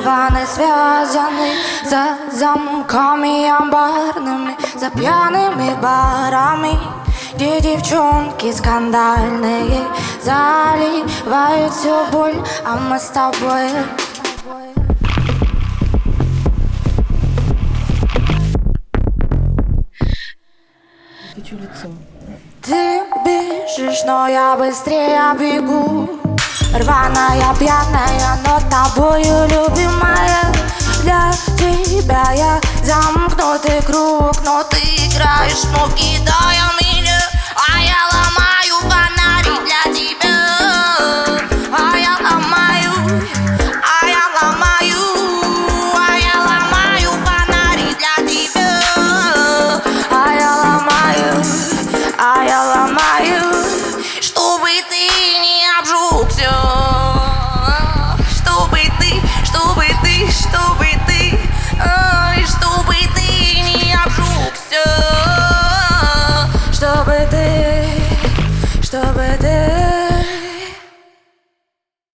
диваны связаны за замками амбарными, за пьяными барами, где девчонки скандальные заливают всю боль, а мы с тобой. Ты бежишь, но я быстрее бегу. Рваная, пьяная, но тобою любимая. Для тебя я замкнутый круг, но ты играешь, но кидая меня, а я ломаю.